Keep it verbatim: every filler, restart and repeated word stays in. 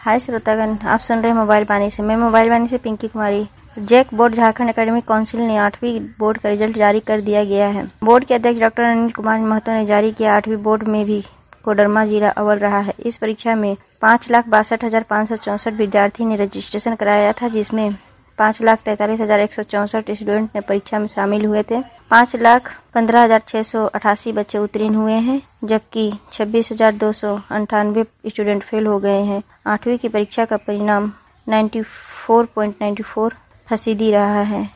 हाय श्रोतागण, आप सुन रहे हैं मोबाइल पानी से। मैं मोबाइल पानी से Pinki Kumari. JAC board Jharkhand academic council ने आठवीं बोर्ड का रिजल्ट जारी कर दिया गया है। बोर्ड के अध्यक्ष डॉक्टर अनिल कुमार महतो ने जारी किया। आठवीं बोर्ड में भी कोडरमा जिला अव्वल रहा है। इस परीक्षा में पाँच लाख बासठ हजार पाँच सौ चौसठ विद्यार्थी ने रजिस्ट्रेशन कराया था, जिसमें पाँच लाख तैतालीस हजार एक सौ चौसठ स्टूडेंट ने परीक्षा में शामिल हुए थे। पाँच लाख पंद्रह हजार छह सौ अठासी बच्चे उत्तीर्ण हुए हैं, जबकि छब्बीस हजार दो सौ अंठानवे स्टूडेंट फेल हो गए हैं। आठवीं की परीक्षा का परिणाम चौरानवे पॉइंट नौ चार फीसदी रहा है।